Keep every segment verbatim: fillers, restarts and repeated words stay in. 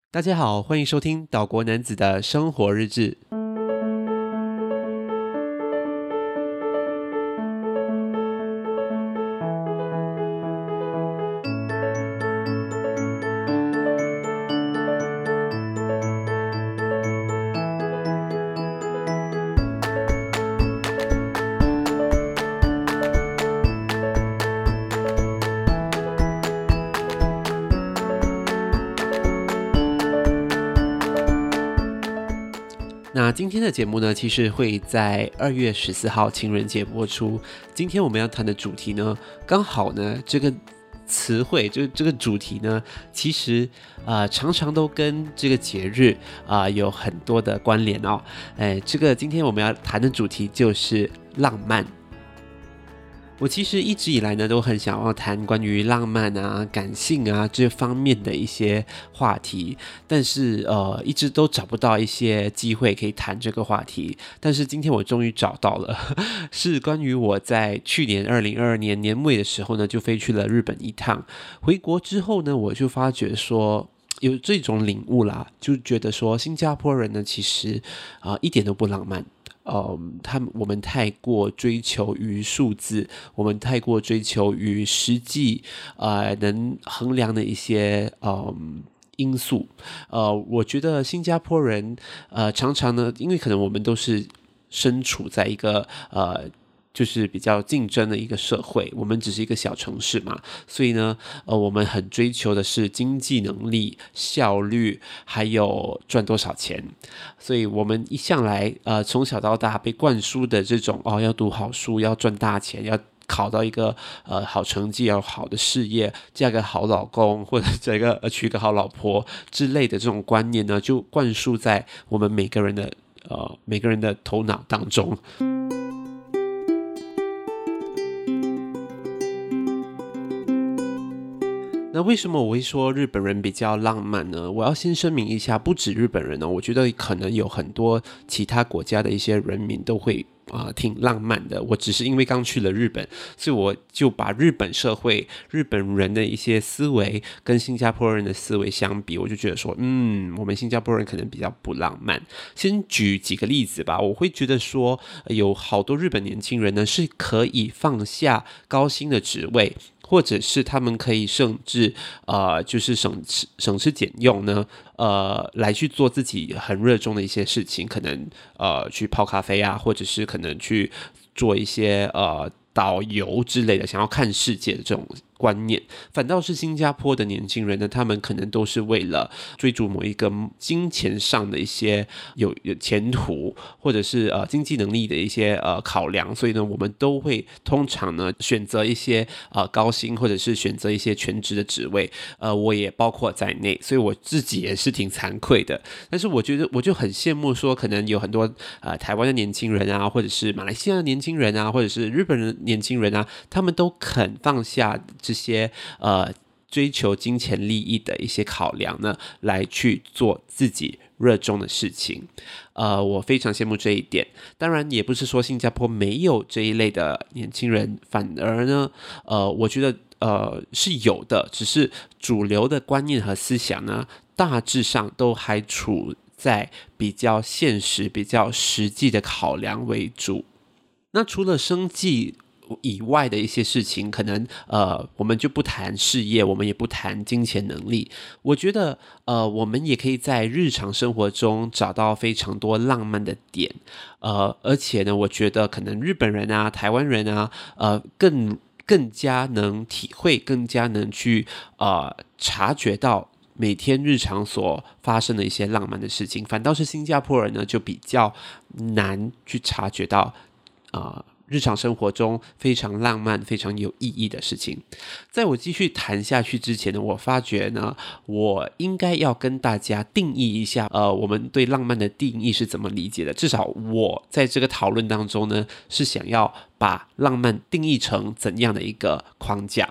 大家好，欢迎收听岛国男子的生活日志。那今天的节目呢，其实会在二月十四号情人节播出。今天我们要谈的主题呢，刚好呢这个词汇，就这个主题呢，其实呃常常都跟这个节日啊、呃、有很多的关联哦。哎，这个今天我们要谈的主题就是浪漫。我其实一直以来呢，都很想要谈关于浪漫啊、感性啊这方面的一些话题，但是呃，一直都找不到一些机会可以谈这个话题。但是今天我终于找到了，是关于我在去年二零二二年年尾的时候呢，就飞去了日本一趟。回国之后呢，我就发觉说，有这种领悟啦，就觉得说新加坡人呢，其实啊、呃、一点都不浪漫。嗯，他们我们太过追求于数字，我们太过追求于实际，呃，能衡量的一些嗯因素。呃，我觉得新加坡人，呃，常常呢，因为可能我们都是身处在一个呃。就是比较竞争的一个社会，我们只是一个小城市嘛，所以呢，呃，我们很追求的是经济能力、效率，还有赚多少钱。所以我们一向来，呃，从小到大被灌输的这种哦，要读好书，要赚大钱，要考到一个呃好成绩，要有好的事业，嫁个好老公，或者这个呃娶个好老婆之类的这种观念呢，就灌输在我们每个人的呃每个人的头脑当中。那为什么我会说日本人比较浪漫呢？我要先声明一下，不止日本人呢，我觉得可能有很多其他国家的一些人民都会啊、呃、挺浪漫的。我只是因为刚去了日本，所以我就把日本社会、日本人的一些思维跟新加坡人的思维相比，我就觉得说，嗯，我们新加坡人可能比较不浪漫。先举几个例子吧，我会觉得说，有好多日本年轻人呢是可以放下高薪的职位。或者是他们可以甚至呃，就是省吃省吃俭用呢，呃，来去做自己很热衷的一些事情，可能呃去泡咖啡啊，或者是可能去做一些呃导游之类的，想要看世界的这种观念。反倒是新加坡的年轻人呢，他们可能都是为了追逐某一个金钱上的一些有有前途，或者是呃经济能力的一些呃考量，所以呢，我们都会通常呢选择一些呃高薪，或者是选择一些全职的职位，呃，我也包括在内，所以我自己也是挺惭愧的。但是我觉得我就很羡慕说，可能有很多呃台湾的年轻人啊，或者是马来西亚的年轻人啊，或者是日本人年轻人啊，他们都肯放下这些呃追求金钱利益的一些考量呢，来去做自己热衷的事情。呃，我非常羡慕这一点。当然，也不是说新加坡没有这一类的年轻人，反而呢，呃，我觉得呃是有的，只是主流的观念和思想呢，大致上都还处在比较现实、比较实际的考量为主。那除了生计以外的一些事情，可能呃，我们就不谈事业，我们也不谈金钱能力。我觉得呃，我们也可以在日常生活中找到非常多浪漫的点。呃，而且呢，我觉得可能日本人啊、台湾人啊，呃，更更加能体会，更加能去呃察觉到每天日常所发生的一些浪漫的事情。反倒是新加坡人呢，就比较难去察觉到啊、呃日常生活中非常浪漫、非常有意义的事情。在我继续谈下去之前呢，我发觉呢，我应该要跟大家定义一下，呃，我们对浪漫的定义是怎么理解的。至少我在这个讨论当中呢，是想要把浪漫定义成怎样的一个框架。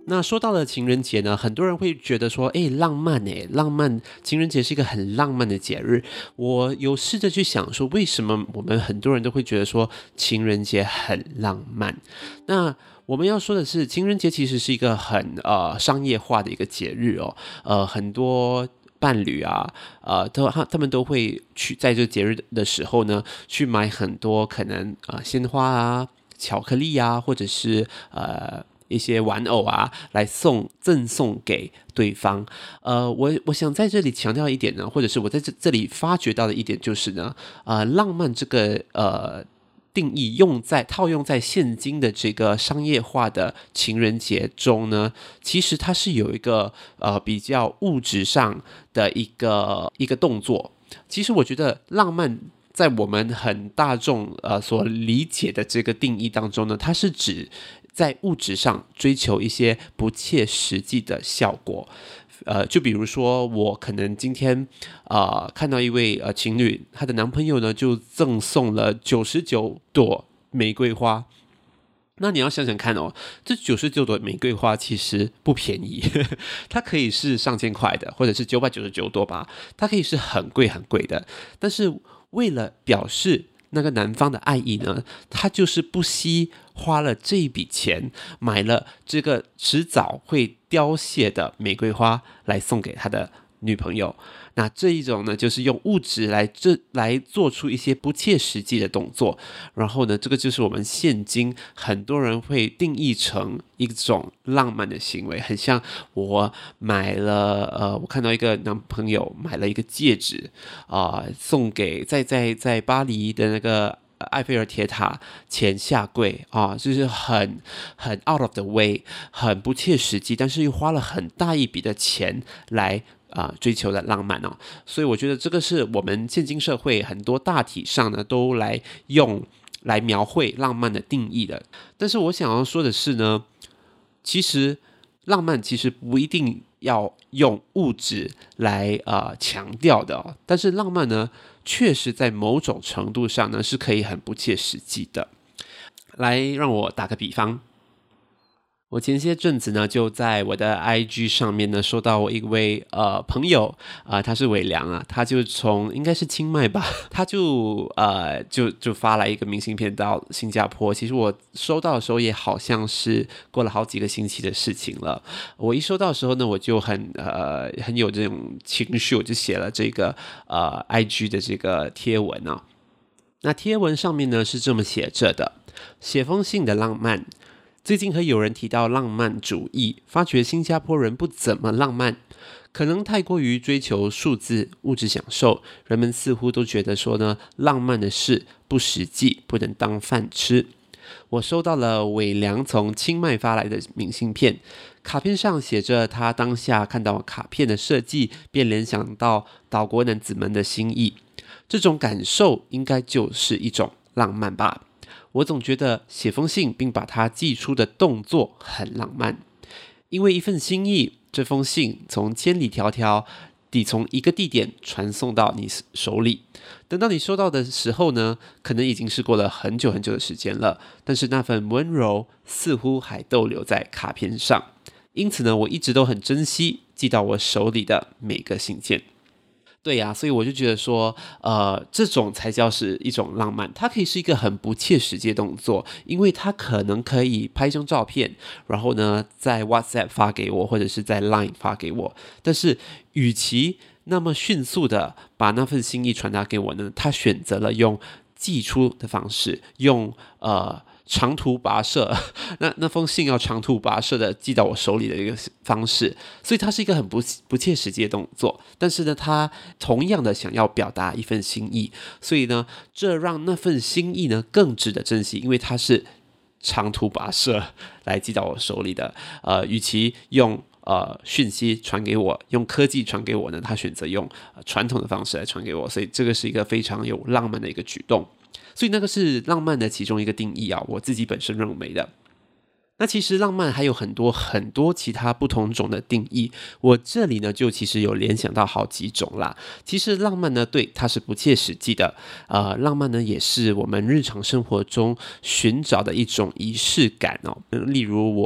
那说到了情人节呢，很多人会觉得说，哎，浪漫哎，浪漫，情人节是一个很浪漫的节日。我有试着去想说，为什么我们很多人都会觉得说情人节很浪漫？那我们要说的是，情人节其实是一个很呃商业化的一个节日哦，呃，很多伴侣啊，呃，都他他们都会去在这个节日的时候呢，去买很多可能呃鲜花啊、巧克力啊，或者是呃。一些玩偶啊，来送赠送给对方。呃，我我想在这里强调一点呢，或者是我在这这里发觉到的一点就是呢，呃，浪漫这个呃定义用在套用在现今的这个商业化的情人节中呢，其实它是有一个呃比较物质上的一个一个动作。其实我觉得浪漫，在我们很大众呃所理解的这个定义当中呢，它是指在物质上追求一些不切实际的效果。呃，就比如说，我可能今天呃看到一位呃情侣，她的男朋友呢就赠送了九十九朵玫瑰花。那你要想想看哦，这九十九朵玫瑰花其实不便宜，它可以是上千块的，或者是九百九十九朵吧，它可以是很贵很贵的。但是为了表示那个男方的爱意呢，他就是不惜花了这一笔钱，买了这个迟早会凋谢的玫瑰花来送给他的女朋友。那这一种呢，就是用物质来这来做出一些不切实际的动作，然后呢，这个就是我们现今很多人会定义成一种浪漫的行为，很像我买了呃，我看到一个男朋友买了一个戒指啊、呃，送给在在在巴黎的那个埃菲尔铁塔前下跪啊，就是很很 out of the way， 很不切实际，但是又花了很大一笔的钱来啊、呃、追求的浪漫哦。所以我觉得这个是我们现今社会很多大体上呢都来用来描绘浪漫的定义的。但是我想要说的是呢，其实浪漫其实不一定要用物质来呃强调的哦，但是浪漫呢，确实在某种程度上呢是可以很不切实际的。来，让我打个比方。我前些阵子呢，就在我的 I G 上面呢，收到我一位呃朋友啊、呃，他是伟良啊，他就从应该是清迈吧，他就呃就就发来一个明信片到新加坡。其实我收到的时候也好像是过了好几个星期的事情了。我一收到的时候呢，我就很呃很有这种情绪，我就写了这个呃 I G 的这个贴文啊。那贴文上面呢是这么写着的：写封信的浪漫。最近和友人提到浪漫主义，发觉新加坡人不怎么浪漫，可能太过于追求数字、物质享受，人们似乎都觉得说呢，浪漫的事不实际，不能当饭吃。我收到了伟良从清迈发来的明信片，卡片上写着他当下看到卡片的设计，便联想到岛国男子们的心意。这种感受应该就是一种浪漫吧。我总觉得写封信并把它寄出的动作很浪漫，因为一份心意，这封信从千里迢迢地从一个地点传送到你手里，等到你收到的时候呢，可能已经是过了很久很久的时间了，但是那份温柔似乎还逗留在卡片上。因此呢，我一直都很珍惜寄到我手里的每个信件。对呀、啊，所以我就觉得说，呃，这种才叫是一种浪漫。它可以是一个很不切实际的动作，因为它可能可以拍一张照片，然后呢，在 WhatsApp 发给我，或者是在 Line 发给我。但是，与其那么迅速的把那份心意传达给我呢，他选择了用寄出的方式，用呃。长途跋涉，那那封信要长途跋涉的寄到我手里的一个方式，所以它是一个很不不切实际的动作。但是呢，他同样的想要表达一份心意，所以呢，这让那份心意呢更值得珍惜，因为它是长途跋涉来寄到我手里的。呃，与其用呃讯息传给我，用科技传给我呢，他选择用、呃、传统的方式来传给我，所以这个是一个非常有浪漫的一个举动。所以那个是浪漫的其中一个定义啊，我自己本身认为的。那其实浪漫还有很多很多其他不同种的定义，我这里呢就其实有联想到好几种啦。其实浪漫呢，对，它是不切实际的，呃，浪漫呢也是我们日常生活中寻找的一种仪式感哦。例如我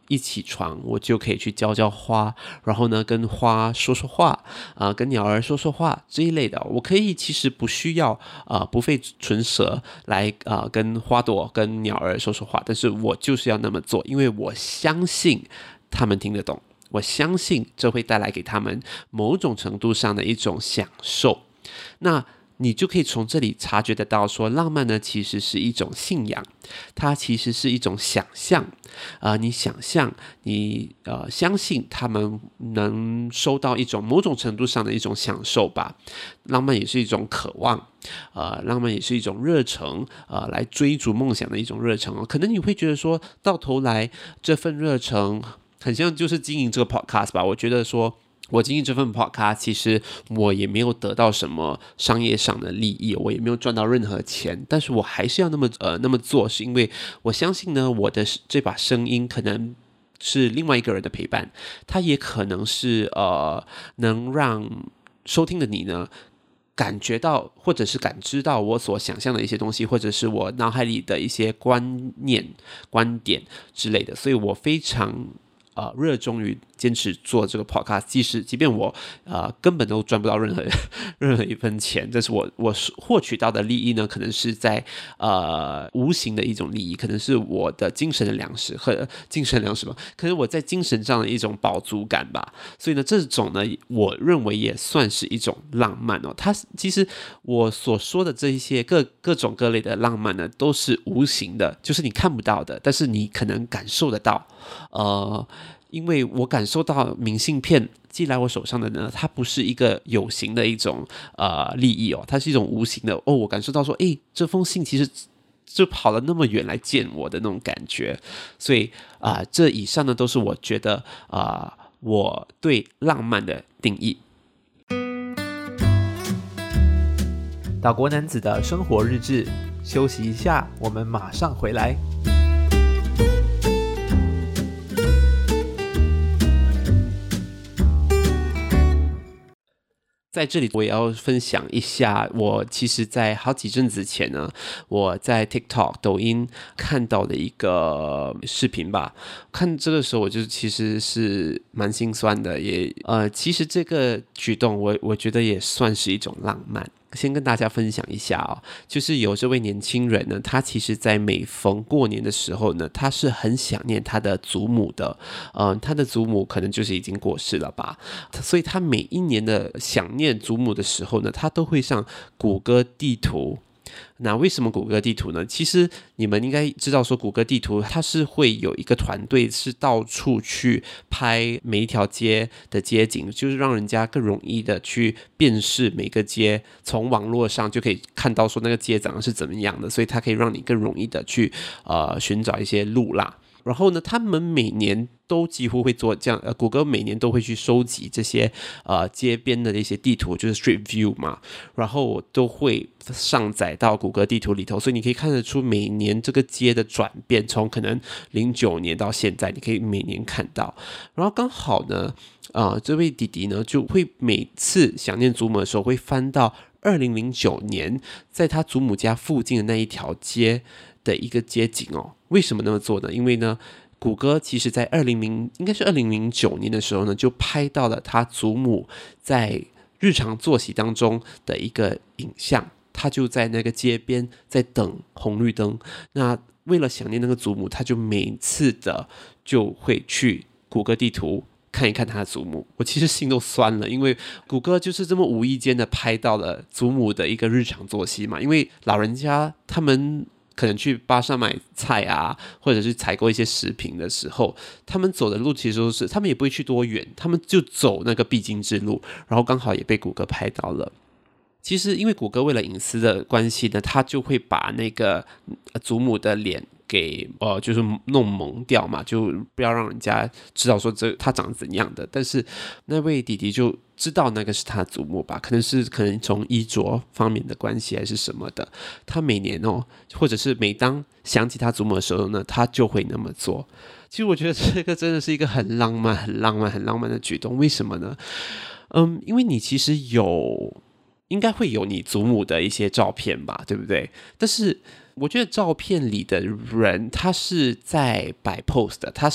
一起床我就可以去浇浇花，然后呢跟花说说话啊、呃，跟鸟儿说说话这一类的，我可以其实不需要啊、呃、不费唇舌来啊、呃、跟花朵跟鸟儿说说话，但是我就是要那么做，因为我相信他们听得懂，我相信这会带来给他们某种程度上的一种享受。那你就可以从这里察觉得到说，浪漫呢其实是一种信仰，它其实是一种想象，呃，你想象，你呃相信他们能收到一种某种程度上的一种享受吧。浪漫也是一种渴望，呃，浪漫也是一种热忱，呃，来追逐梦想的一种热忱哦。可能你会觉得说到头来这份热忱很像就是经营这个 podcast 吧，我觉得说我经营这份 podcast， 其实我也没有得到什么商业上的利益，我也没有赚到任何钱，但是我还是要那么呃那么做，是因为我相信呢，我的这把声音可能是另外一个人的陪伴，它也可能是呃能让收听的你呢感觉到或者是感知到我所想象的一些东西，或者是我脑海里的一些观念、观点之类的，所以我非常呃热衷于坚持做这个 podcast， 即使即便我呃根本都赚不到任何任何一分钱，但是我我获取到的利益呢，可能是在呃无形的一种利益，可能是我的精神的粮食和精神粮食吧，可能我在精神上的一种饱足感吧。所以呢，这种呢，我认为也算是一种浪漫哦。它其实我所说的这一些各各种各类的浪漫呢，都是无形的，就是你看不到的，但是你可能感受得到，呃。因为我感受到明信片寄来我手上的呢，它不是一个有形的一种呃利益哦，它是一种无形的哦。我感受到说，诶，这封信其实就跑了那么远来见我的那种感觉。所以啊、呃，这以上呢都是我觉得啊、呃，我对浪漫的定义。 岛国男子的生活日志，休息一下，我们马上回来。 在这里我也要分享一下，我其实在好几阵子前呢，我在 TikTok 抖音看到的一个视频吧。看这个时候我就其实是蛮心酸的，也呃，其实这个举动我我觉得也算是一种浪漫。先跟大家分享一下哦，就是有这位年轻人呢，他其实在每逢过年的时候呢，他是很想念他的祖母的，嗯、呃，他的祖母可能就是已经过世了吧，所以他每一年的想念祖母的时候呢，他都会上谷歌地图。那为什么谷歌地图呢？其实你们应该知道说谷歌地图它是会有一个团队是到处去拍每一条街的街景，就是让人家更容易的去辨识每个街，从网络上就可以看到说那个街长得是怎么样的，所以它可以让你更容易的去呃寻找一些路啦。然后呢，他们每年都几乎会做这样，呃，谷歌每年都会去收集这些呃街边的一些地图，就是 Street View 嘛，然后都会上载到谷歌地图里头，所以你可以看得出每年这个街的转变，从可能零九年到现在，你可以每年看到。然后刚好呢，啊、呃，这位弟弟呢就会每次想念祖母的时候，会翻到二零零九年在他祖母家附近的那一条街的一个街景哦。为什么那么做呢？因为呢，谷歌其实在二零零应该是二零零九年的时候呢，就拍到了他祖母在日常作息当中的一个影像，他就在那个街边在等红绿灯。那为了想念那个祖母，他就每次的就会去谷歌地图看一看他的祖母。我其实心都酸了，因为谷歌就是这么无意间的拍到了祖母的一个日常作息嘛。因为老人家他们可能去巴莎买菜啊，或者是采购一些食品的时候，他们走的路其实都是，他们也不会去多远，他们就走那个必经之路，然后刚好也被谷歌拍到了。其实因为谷歌为了隐私的关系呢，他就会把那个祖母的脸给呃，就是弄蒙掉嘛，就不要让人家知道说这他长怎样的。但是那位弟弟就知道那个是他祖母吧，可能是可能从衣着方面的关系还是什么的，他每年哦，或者是每当想起他祖母的时候呢，他就会那么做。其实我觉得这个真的是一个很浪漫、很浪漫、很浪漫的举动。为什么呢？嗯，因为你其实有。应该会有你祖母的一些照片吧，对不对？但是我觉得照片里的人他是在摆 pose 的，他是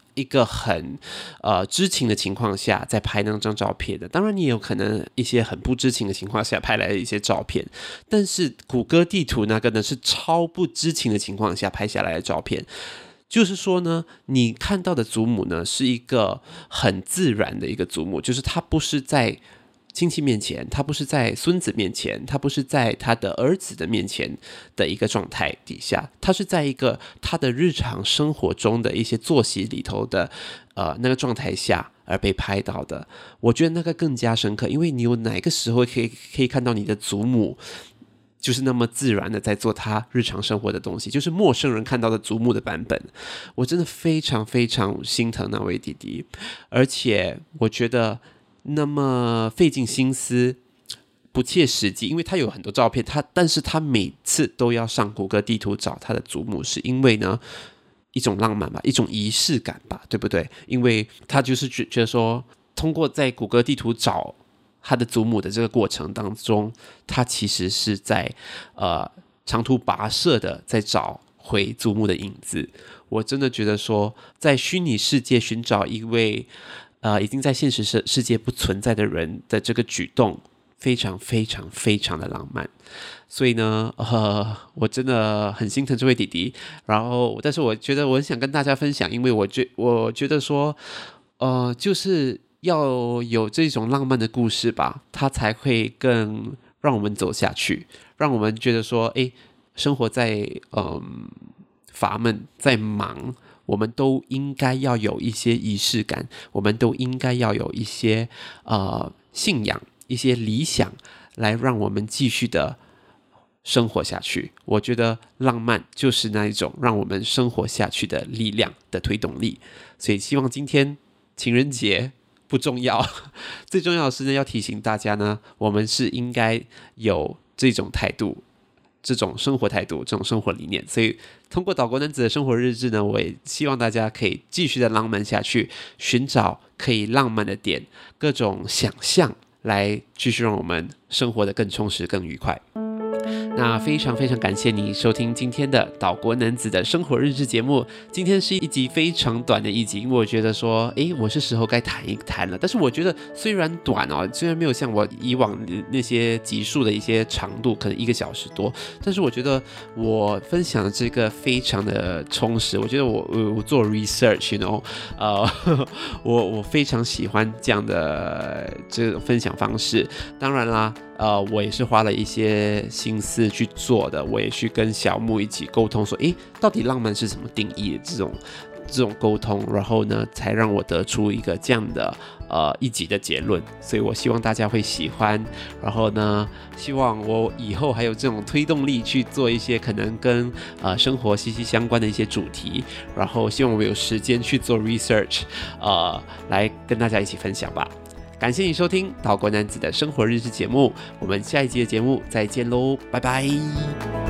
一个很呃知情的情况下在拍那张照片的，当然你也有可能一些很不知情的情况下拍来的一些照片，但是谷歌地图那个呢是超不知情的情况下拍下来的照片。就是说呢，你看到的祖母呢是一个很自然的一个祖母，就是她不是在亲戚面前，他不是在孙子面前，他不是在他的儿子的面前的一个状态底下，他是在一个他的日常生活中的一些作息里头的呃那个状态下而被拍到的。我觉得那个更加深刻，因为你有哪个时候可以可以看到你的祖母就是那么自然的在做他日常生活的东西，就是陌生人看到的祖母的版本。我真的非常非常心疼那位弟弟，而且我觉得那么费尽心思不切实际，因为他有很多照片，他但是他每次都要上谷歌地图找他的祖母，是因为呢一种浪漫吧，一种仪式感吧，对不对？因为他就是觉得说，通过在谷歌地图找他的祖母的这个过程当中，他其实是在呃长途跋涉的在找回祖母的影子。我真的觉得说，在虚拟世界寻找一位呃，已经在现实世界不存在的人的这个举动，非常非常非常的浪漫。所以呢，呃，我真的很心疼这位弟弟。然后，但是我觉得我很想跟大家分享，因为我觉我觉得说，呃，就是要有这种浪漫的故事吧，它才会更让我们走下去，让我们觉得说，哎，生活在嗯乏闷，在忙。我们都应该要有一些仪式感，我们都应该要有一些呃信仰，一些理想，来让我们继续的生活下去。我觉得浪漫就是那一种让我们生活下去的力量的推动力。所以希望今天情人节不重要，最重要的是呢，要提醒大家呢，我们是应该有这种态度。这种生活态度，这种生活理念，所以通过岛国男子的生活日志呢，我也希望大家可以继续的浪漫下去，寻找可以浪漫的点，各种想象，来继续让我们生活得更充实、更愉快。那非常非常感谢你收听今天的岛国男子的生活日志节目。今天是一集非常短的一集，因为我觉得说，诶，我是时候该谈一谈了。但是我觉得虽然短哦，虽然没有像我以往那些集数的一些长度，可能一个小时多，但是我觉得我分享的这个非常的充实。我觉得我我做 research，you know， 呃，我我非常喜欢这样的这种分享方式。当然啦。呃，我也是花了一些心思去做的，我也去跟小木一起沟通，说，诶，到底浪漫是什么定义的这种这种沟通，然后呢，才让我得出一个这样的呃一集的结论。所以我希望大家会喜欢，然后呢，希望我以后还有这种推动力去做一些可能跟呃生活息息相关的一些主题，然后希望我有时间去做 research， 呃，来跟大家一起分享吧。感谢你收听岛国男子的生活日志节目，我们下一集的节目再见喽，拜拜。